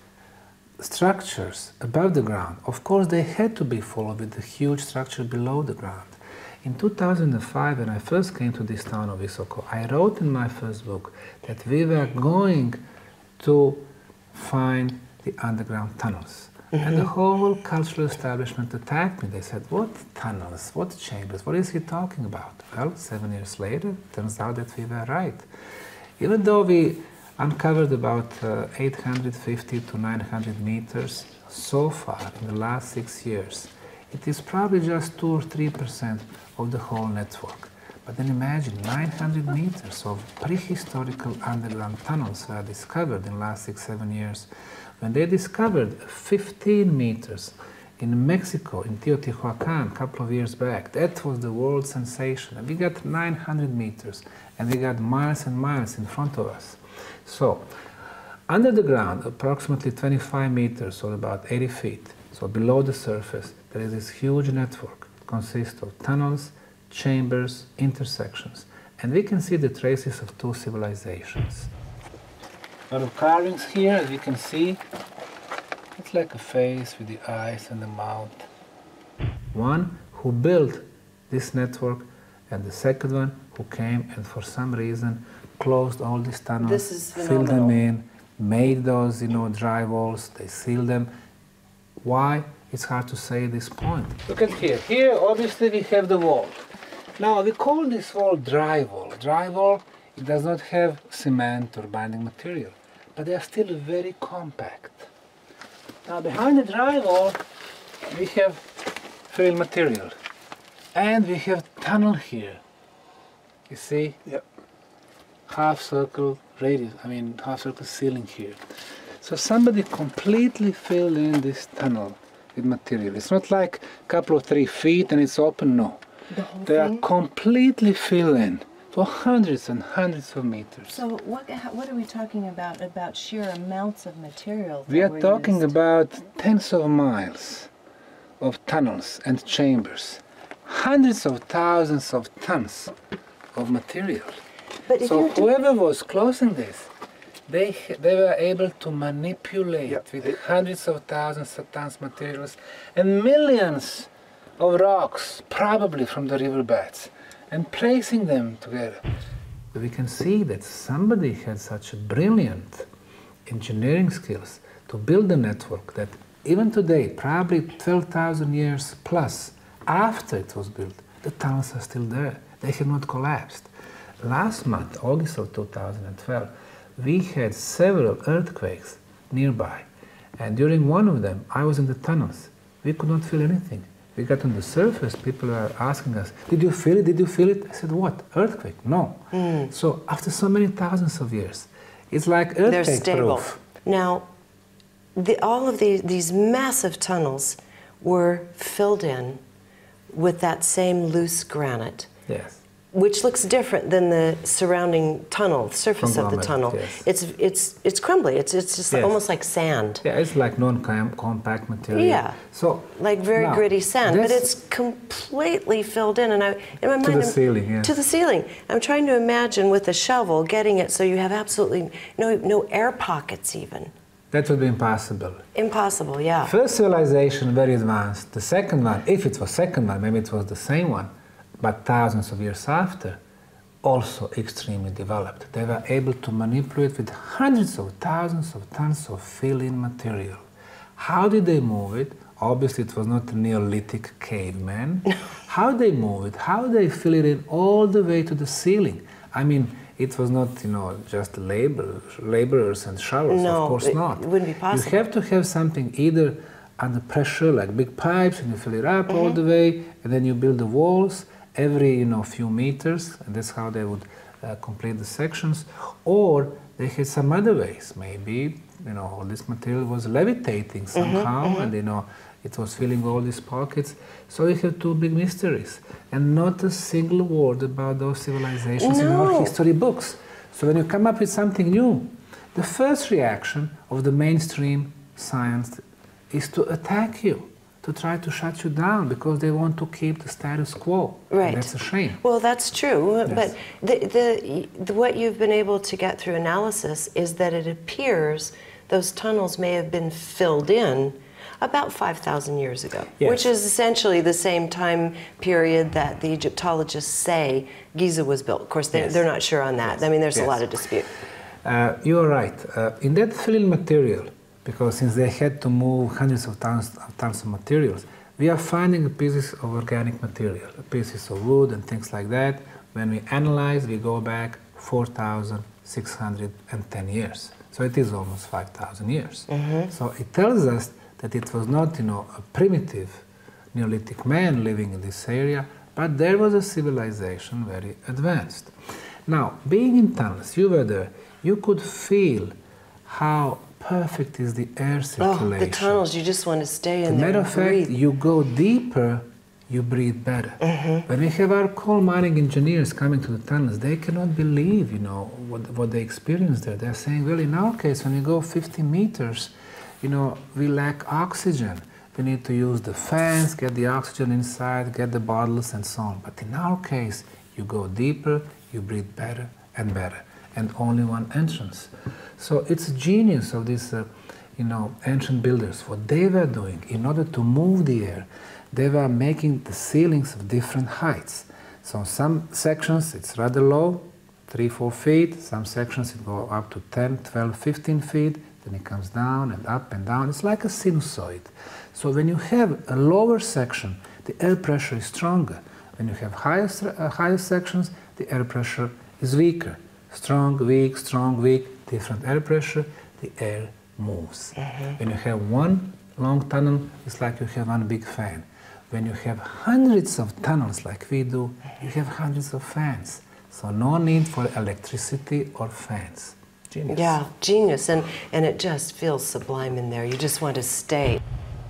structures above the ground, of course they had to be followed with the huge structure below the ground. In two thousand five, when I first came to this town of Isoko, I wrote in my first book that we were going to find the underground tunnels. Mm-hmm. And the whole cultural establishment attacked me. They said, what tunnels, what chambers, what is he talking about? Well, seven years later, it turns out that we were right. Even though we uncovered about uh, eight hundred fifty to nine hundred meters so far in the last six years, it is probably just two or three percent of the whole network. But then imagine nine hundred meters of prehistorical underground tunnels were discovered in the last six, seven years. When they discovered fifteen meters in Mexico, in Teotihuacan, a couple of years back, that was the world sensation. And we got nine hundred meters, and we got miles and miles in front of us. So, under the ground, approximately twenty-five meters, or about eighty feet, so below the surface, there is this huge network. It consists of tunnels, chambers, intersections, and we can see the traces of two civilizations. A lot of carvings here, as you can see. It's like a face with the eyes and the mouth. One who built this network, and the second one who came and for some reason closed all these tunnels, This is filled them phenomenal. in, made those, you know, dry walls, they sealed them. Why? It's hard to say at this point. Look at here. Here, obviously, we have the wall. Now, we call this wall dry wall. Dry wall, it does not have cement or binding material, but they are still very compact. Now, behind the dry wall, we have fill material, and we have tunnel here. You see? Yep. Half circle radius, I mean, half circle ceiling here. So somebody completely filled in this tunnel with material. It's not like a couple of three feet and it's open, no. The whole They are thing? completely filled in for hundreds and hundreds of meters. So what, what are we talking about, about sheer amounts of material? We that are were talking used? about tens of miles of tunnels and chambers, hundreds of thousands of tons of material. But if So you're whoever was closing this, they they were able to manipulate Yep. with hundreds of thousands of tons materials and millions of rocks, probably from the riverbeds, and placing them together. We can see that somebody had such a brilliant engineering skills to build a network that even today, probably twelve thousand years plus after it was built, the tunnels are still there. They have not collapsed. Last month, August of two thousand twelve, we had several earthquakes nearby. And during one of them, I was in the tunnels. We could not feel anything. We got on the surface, people were asking us, did you feel it, did you feel it? I said, what, earthquake? No. Mm. So after so many thousands of years, it's like They're earthquake stable. proof. Now, the, all of these, these massive tunnels were filled in with that same loose granite. Yes. which looks different than the surrounding tunnel, the surface of the tunnel. Yes. It's it's it's crumbly. It's it's just Yes. almost like sand. Yeah, it's like non-compact material. Yeah. So Like very now, gritty sand, but this- it's completely filled in. And I, in my mind, the I'm- ceiling, yeah. To the ceiling. I'm trying to imagine with a shovel getting it so you have absolutely no no air pockets even. that would be impossible. Impossible. Yeah. First civilization, very advanced. The second one, if it was second one, maybe it was the same one, but thousands of years after, also extremely developed. They were able to manipulate with hundreds of thousands of tons of fill-in material. How did they move it? Obviously, it was not a Neolithic caveman. How they move it? How they fill it in all the way to the ceiling? I mean, it was not, you know, just labor, laborers and shovels. No, of course it- not. it wouldn't be possible. You have to have something either under pressure, like big pipes, and you fill it up all the way, and then you build the walls every, you know, few meters, and that's how they would uh, complete the sections. Or they had some other ways. Maybe, you know, all this material was levitating somehow, and you know, it was filling all these pockets. So we have two big mysteries, and not a single word about those civilizations in our No. history books. So when you come up with something new, the first reaction of the mainstream science is to attack you, to try to shut you down, because they want to keep the status quo. Right. And that's a shame. Well, that's true, Yes. but the, the, the, what you've been able to get through analysis is that it appears those tunnels may have been filled in about five thousand years ago, Yes. which is essentially the same time period that the Egyptologists say Giza was built. Of course, they, Yes. they're not sure on that. I mean, there's Yes. a lot of dispute. Uh, you are right. Uh, in that fill-in material, because since they had to move hundreds of tons of tons of materials, we are finding pieces of organic material, pieces of wood and things like that. When we analyze, we go back four thousand six hundred ten years. So it is almost five thousand years. So it tells us that it was not, you know, a primitive Neolithic man living in this area, but there was a civilization very advanced. Now, being in tunnels, you were there, you could feel how perfect is the air circulation. Oh, the tunnels, you just want to stay in As a there matter and of fact, breathe. you go deeper, you breathe better. When we have our coal mining engineers coming to the tunnels, they cannot believe, you know, what, what they experience there. They're saying, well, in our case, when we go fifty meters, you know, we lack oxygen. We need to use the fans, get the oxygen inside, get the bottles and so on. But in our case, you go deeper, you breathe better and better, and only one entrance. So it's a genius of these, uh, you know, ancient builders. What they were doing in order to move the air, they were making the ceilings of different heights. So some sections it's rather low, three, four feet. Some sections it go up to ten, twelve, fifteen feet. Then it comes down and up and down. It's like a sinusoid. So when you have a lower section, the air pressure is stronger. When you have higher, uh, higher sections, the air pressure is weaker. Strong, weak, strong, weak, different air pressure, the air moves. When you have one long tunnel, it's like you have one big fan. When you have hundreds of tunnels like we do, you have hundreds of fans. So no need for electricity or fans. Genius. Yeah, genius, and, and it just feels sublime in there. You just want to stay.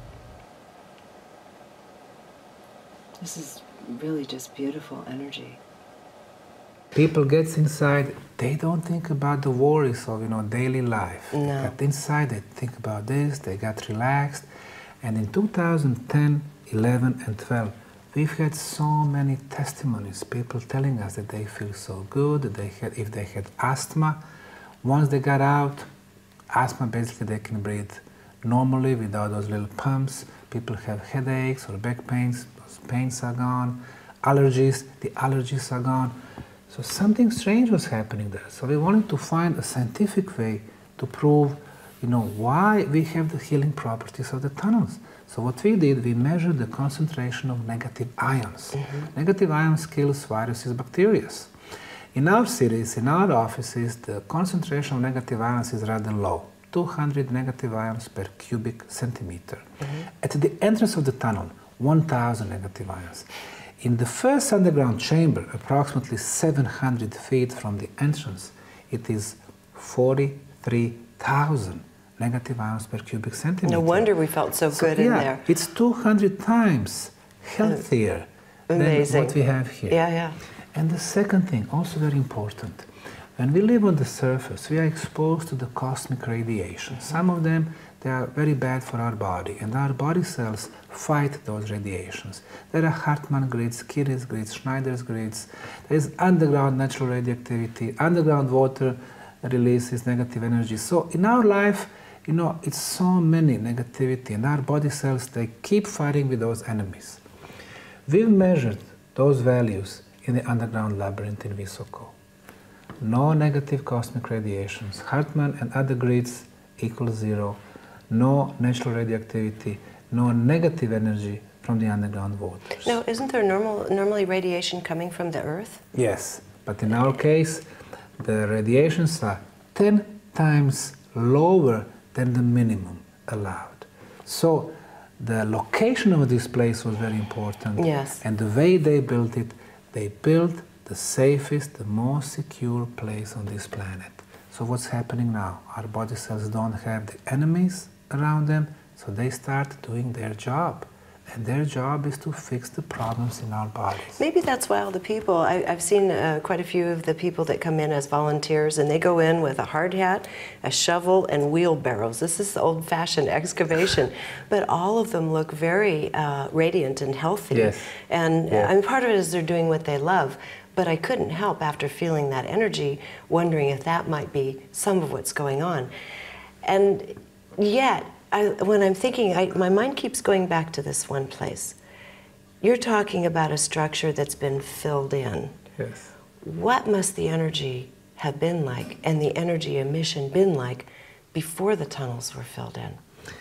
This is really just beautiful energy. People get inside, they don't think about the worries of, you know, daily life. No. They get inside, they think about this, they got relaxed. And in two thousand ten, eleven and twelve, we've had so many testimonies, people telling us that they feel so good, that they had, if they had asthma, once they got out, asthma basically they can breathe normally without those little pumps. People have headaches or back pains, those pains are gone. Allergies, the allergies are gone. So something strange was happening there. So we wanted to find a scientific way to prove, you know, why we have the healing properties of the tunnels. So what we did, we measured the concentration of negative ions. Mm-hmm. Negative ions kills viruses, bacteria. In our cities, in our offices, the concentration of negative ions is rather low, two hundred negative ions per cubic centimeter. Mm-hmm. At the entrance of the tunnel, one thousand negative ions. In the first underground chamber, approximately seven hundred feet from the entrance, it is forty-three thousand negative ions per cubic centimeter. No wonder we felt so, So, good yeah, in there. it's two hundred times healthier Amazing. than what we have here. Yeah, yeah. And the second thing, also very important, when we live on the surface, we are exposed to the cosmic radiation. Mm-hmm. Some of them, they are very bad for our body, and our body cells fight those radiations. There are Hartmann grids, Curie grids, Schneider's grids. There is underground natural radioactivity, underground water releases negative energy. So in our life, you know, it's so many negativity, and our body cells, they keep fighting with those enemies. We've measured those values in the underground labyrinth in Visoko. No negative cosmic radiations. Hartmann and other grids equals zero. No natural radioactivity, no negative energy from the underground waters. Now, isn't there normal, normally radiation coming from the Earth? Yes, but in our case, the radiations are ten times lower than the minimum allowed. So the location of this place was very important. Yes. And the way they built it, they built the safest, the most secure place on this planet. So what's happening now? Our body cells don't have the enemies around them, so they start doing their job. And their job is to fix the problems in our bodies. Maybe that's why all the people, I, I've seen uh, quite a few of the people that come in as volunteers, and they go in with a hard hat, a shovel, and wheelbarrows. This is old-fashioned excavation. But all of them look very uh, radiant and healthy. Yes. And yes. I mean, part of it is they're doing what they love. But I couldn't help, after feeling that energy, wondering if that might be some of what's going on. And yet, I, when I'm thinking, I, my mind keeps going back to this one place. You're talking about a structure that's been filled in. Yes. What must the energy have been like, and the energy emission been like, before the tunnels were filled in?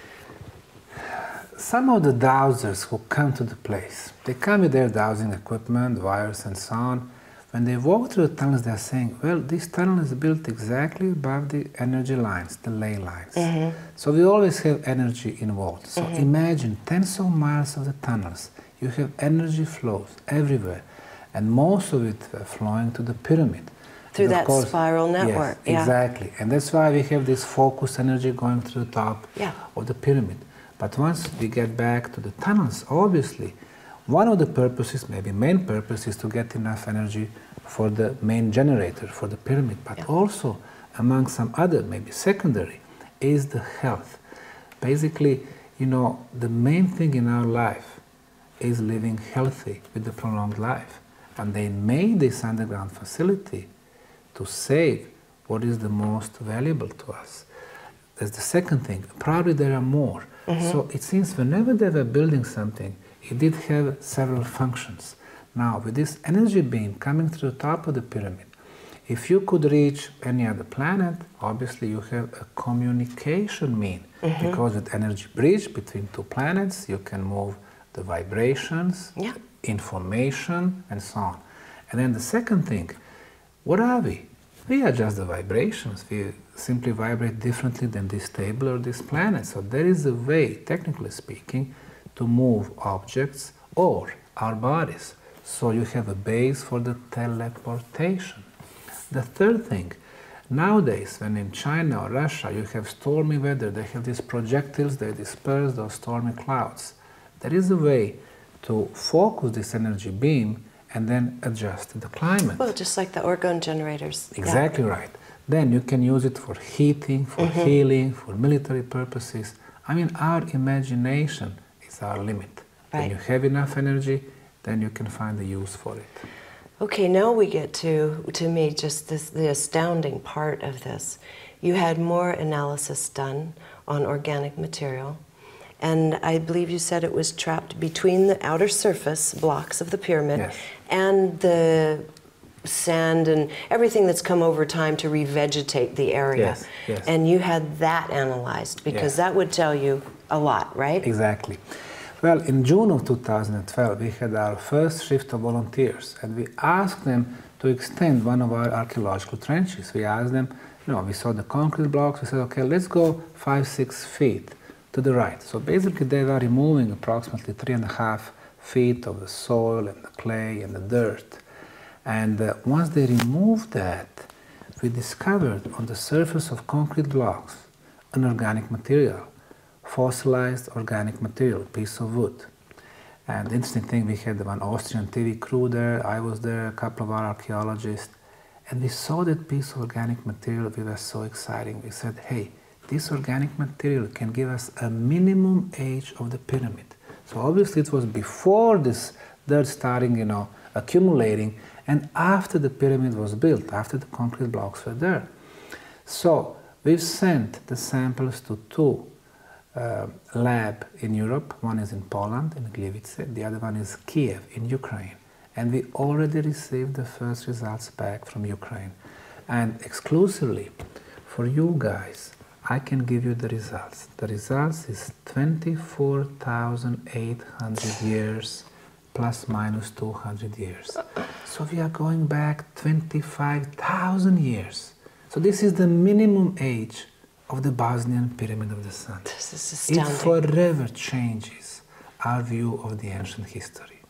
Some of the dowsers who come to the place, they come with their dowsing equipment, wires and so on. When they walk through the tunnels, they're saying, well, this tunnel is built exactly above the energy lines, the ley lines. Mm-hmm. So we always have energy involved. So mm-hmm. imagine tens of miles of the tunnels. You have energy flows everywhere. And most of it uh, flowing to the pyramid. Through that course, spiral network. Yes, yeah. exactly. And that's why we have this focus energy going through the top yeah. of the pyramid. But once we get back to the tunnels, obviously, one of the purposes, maybe main purpose, is to get enough energy for the main generator, for the pyramid, but yeah. also, among some other, maybe secondary, is the health. Basically, you know, the main thing in our life is living healthy with the prolonged life. And they made this underground facility to save what is the most valuable to us. That's the second thing. Probably there are more. Mm-hmm. So it seems whenever they were building something, it did have several functions. Now, with this energy beam coming through the top of the pyramid, if you could reach any other planet, obviously you have a communication mean. Mm-hmm. Because with energy bridge between two planets, you can move the vibrations, yeah. information, and so on. And then the second thing, what are we? We are just the vibrations. We simply vibrate differently than this table or this planet. So there is a way, technically speaking, to move objects or our bodies. So you have a base for the teleportation. The third thing, nowadays when in China or Russia you have stormy weather, they have these projectiles, they disperse those stormy clouds. There is a way to focus this energy beam and then adjust the climate. Well, just like the orgone generators. Exactly yeah. right. Then you can use it for heating, for mm-hmm. healing, for military purposes. I mean, our imagination is our limit. Right. When you have enough energy, then you can find a use for it. Okay, now we get to, to me, just this, the astounding part of this. You had more analysis done on organic material, and I believe you said it was trapped between the outer surface blocks of the pyramid yes. and the sand and everything that's come over time to revegetate the area. Yes, yes. And you had that analyzed, because yes. that would tell you a lot, right? Exactly. Well, in June of two thousand twelve, we had our first shift of volunteers, and we asked them to extend one of our archaeological trenches. We asked them, you know, we saw the concrete blocks, we said, okay, let's go five, six feet to the right. So basically they were removing approximately three and a half feet of the soil and the clay and the dirt. And uh, once they removed that, we discovered on the surface of concrete blocks an organic material, fossilized organic material, piece of wood. And the interesting thing, we had one Austrian T V crew there, I was there, a couple of our archaeologists, and we saw that piece of organic material. We were so excited. We said, hey, this organic material can give us a minimum age of the pyramid. So obviously it was before this dirt starting, you know, accumulating, and after the pyramid was built, after the concrete blocks were there. So we've sent the samples to two uh, labs in Europe. One is in Poland, in Gliwice, the other one is Kiev, in Ukraine. And we already received the first results back from Ukraine. And exclusively for you guys, I can give you the results. The results is twenty-four thousand eight hundred years plus minus two hundred years. So we are going back twenty-five thousand years. So this is the minimum age of the Bosnian Pyramid of the Sun. This is astounding. It forever changes our view of the ancient history.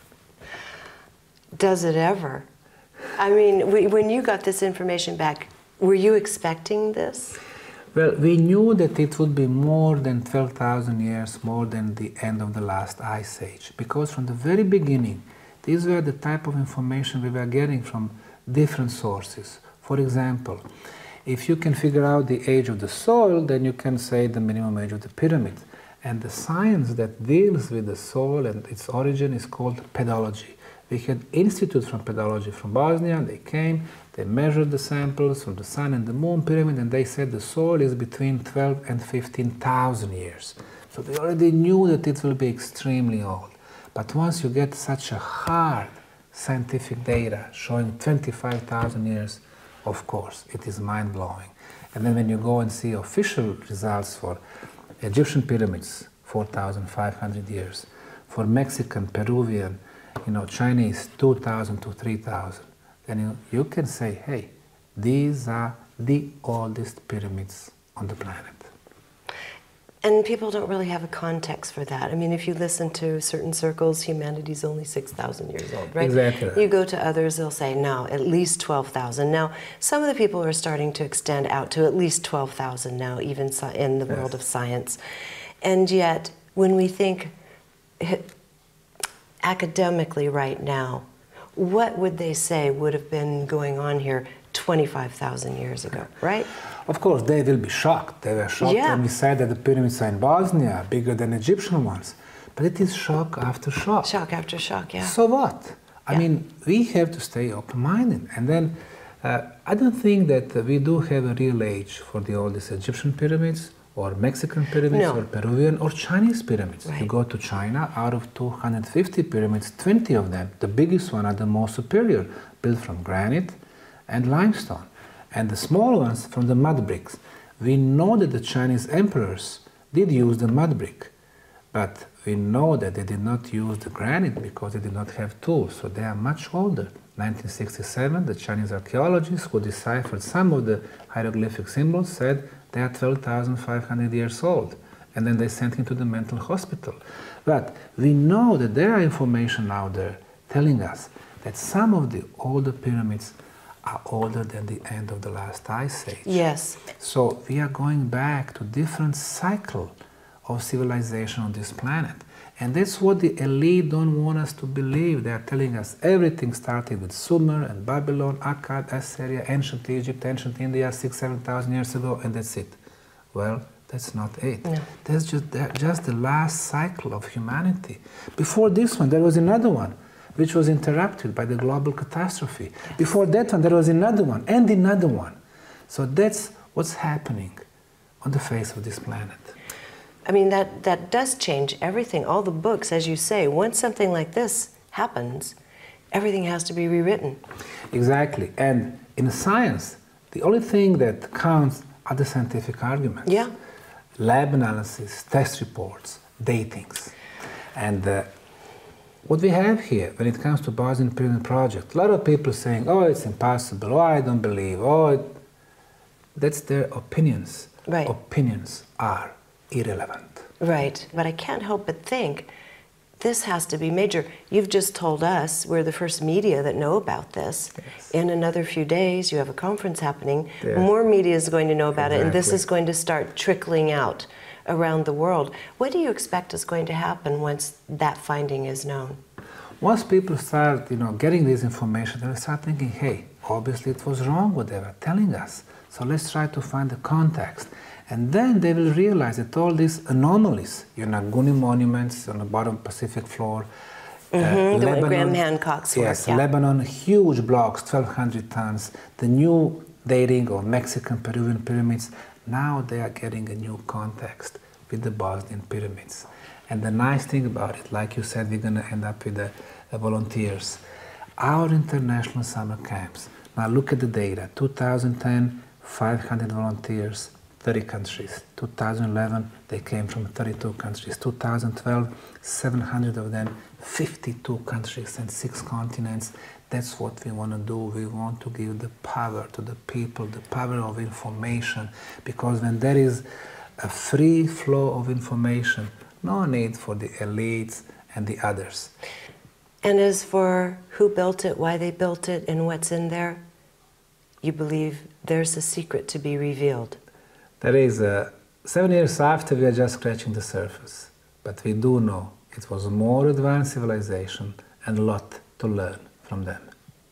Does it ever? I mean, we, when you got this information back, were you expecting this? Well, we knew that it would be more than twelve thousand years, more than the end of the last ice age, because from the very beginning, these were the type of information we were getting from different sources. For example, if you can figure out the age of the soil, then you can say the minimum age of the pyramid. And the science that deals with the soil and its origin is called pedology. We had institutes from pedology from Bosnia. They came, they measured the samples from the sun and the moon pyramid, and they said the soil is between twelve and fifteen thousand years. So they already knew that it will be extremely old. But once you get such a hard scientific data showing twenty-five thousand years, of course, it is mind-blowing. And then when you go and see official results for Egyptian pyramids, four thousand five hundred years, for Mexican, Peruvian, you know, Chinese, two thousand to three thousand, then you, you can say, hey, these are the oldest pyramids on the planet. And people don't really have a context for that. I mean, if you listen to certain circles, humanity's only six thousand years old, right? Exactly. You go to others, they'll say, no, at least twelve thousand. Now, some of the people are starting to extend out to at least twelve thousand now, even in the world of science. And yet, when we think academically right now, what would they say would have been going on here twenty-five thousand years ago, right? Of course, they will be shocked. They were shocked Yeah. when we said that the pyramids are in Bosnia, bigger than Egyptian ones. But it is shock after shock. Shock after shock, yeah. So what? I Yeah. mean, we have to stay open-minded. And then, uh, I don't think that uh, we do have a real age for the oldest Egyptian pyramids, or Mexican pyramids, No. or Peruvian, or Chinese pyramids. Right. You go to China, out of two hundred fifty pyramids, twenty of them, the biggest one, are the most superior, built from granite and limestone. And the small ones from the mud bricks. We know that the Chinese emperors did use the mud brick, but we know that they did not use the granite because they did not have tools, so they are much older. nineteen sixty-seven, the Chinese archaeologists who deciphered some of the hieroglyphic symbols said they are twelve thousand five hundred years old, and then they sent him to the mental hospital. But we know that there are information out there telling us that some of the older pyramids are older than the end of the last ice age. Yes. So we are going back to different cycle of civilization on this planet. And that's what the elite don't want us to believe. They are telling us everything started with Sumer and Babylon, Akkad, Assyria, ancient Egypt, ancient India, six, seven thousand years ago, and that's it. Well, that's not it. No. That's just, that, just the last cycle of humanity. Before this one, there was another one, which was interrupted by the global catastrophe. Yes. Before that one, there was another one, and another one. So that's what's happening on the face of this planet. I mean, that, that does change everything. All the books, as you say, once something like this happens, everything has to be rewritten. Exactly. And in science, the only thing that counts are the scientific arguments. Yeah. Lab analysis, test reports, datings. And uh, what we have here, when it comes to Bosnian Pyramid Project, a lot of people saying, oh, it's impossible, oh, I don't believe, oh, it... that's their opinions. Right. Opinions are irrelevant. Right. But I can't help but think this has to be major. You've just told us we're the first media that know about this. Yes. In another few days, you have a conference happening. Yeah. More media is going to know about it, and this Exactly. is going to start trickling out around the world. What do you expect is going to happen once that finding is known? Once people start, you know, getting this information, they will start thinking, hey, obviously it was wrong what they were telling us. So let's try to find the context. And then they will realize that all these anomalies, you know, Guni monuments on the bottom Pacific floor, Mm-hmm, uh, the Lebanon, Graham Hancock's work, yes, yeah. Lebanon, huge blocks, twelve hundred tons, the new dating of Mexican Peruvian pyramids, now they are getting a new context with the Bosnian pyramids. And the nice thing about it, like you said, we're going to end up with the, the volunteers. Our international summer camps, now look at the data, two thousand ten, five hundred volunteers, thirty countries. two thousand eleven, they came from thirty-two countries. two thousand twelve, seven hundred of them, fifty-two countries and six continents. That's what we want to do. We want to give the power to the people, the power of information, because when there is a free flow of information, no need for the elites and the others. And as for who built it, why they built it, and what's in there, you believe there's a secret to be revealed. There is a, seven years after, we are just scratching the surface. But we do know it was a more advanced civilization and a lot to learn from them.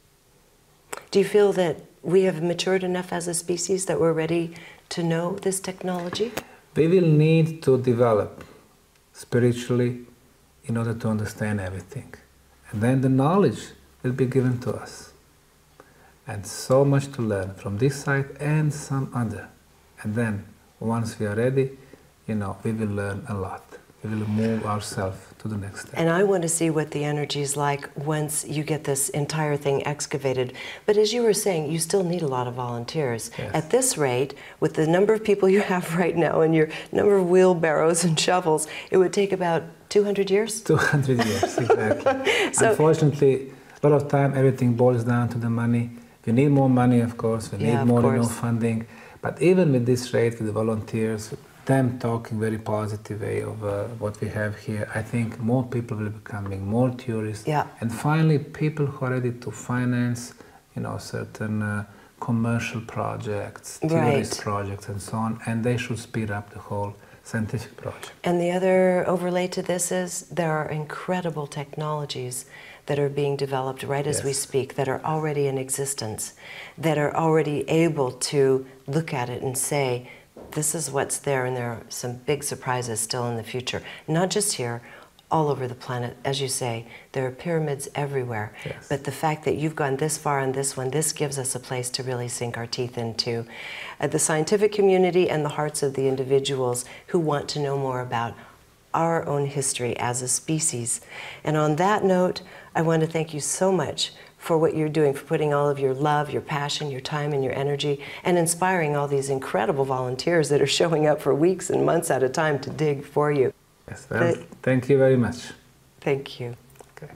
Do you feel that we have matured enough as a species that we're ready to know this technology? We will need to develop spiritually in order to understand everything. And then the knowledge will be given to us. And so much to learn from this side and some other. And then, once we are ready, you know, we will learn a lot. We will move ourselves to the next step. And I want to see what the energy is like once you get this entire thing excavated. But as you were saying, you still need a lot of volunteers. Yes. At this rate, with the number of people you have right now and your number of wheelbarrows and shovels, it would take about two hundred years? two hundred years, exactly. So, unfortunately, a lot of time everything boils down to the money. We need more money, of course. We Yeah, need of more, you know, course. funding. But even with this rate, with the volunteers, them talking very positive way of uh, what we have here, I think more people will be coming, more tourists, Yeah. and finally people who are ready to finance, you know, certain uh, commercial projects, tourist Right. projects, and so on, and they should speed up the whole scientific project. And the other overlay to this is there are incredible technologies that are being developed right as Yes. we speak, that are already in existence, that are already able to look at it and say, this is what's there, and there are some big surprises still in the future. Not just here, all over the planet. As you say, there are pyramids everywhere. Yes. But the fact that you've gone this far on this one, this gives us a place to really sink our teeth into uh, the scientific community and the hearts of the individuals who want to know more about our own history as a species. And on that note, I want to thank you so much for what you're doing, for putting all of your love, your passion, your time, and your energy, and inspiring all these incredible volunteers that are showing up for weeks and months at a time to dig for you. Yes, well, thank you very much. Thank you. Okay.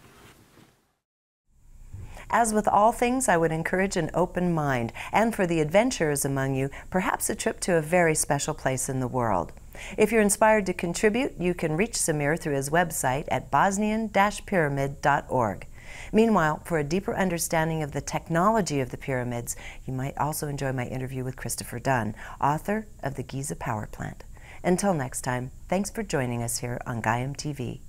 As with all things, I would encourage an open mind, and for the adventurers among you, perhaps a trip to a very special place in the world. If you're inspired to contribute, you can reach Samir through his website at bosnian dash pyramid dot org. Meanwhile, for a deeper understanding of the technology of the pyramids, you might also enjoy my interview with Christopher Dunn, author of the Giza Power Plant. Until next time, thanks for joining us here on Gaiam T V.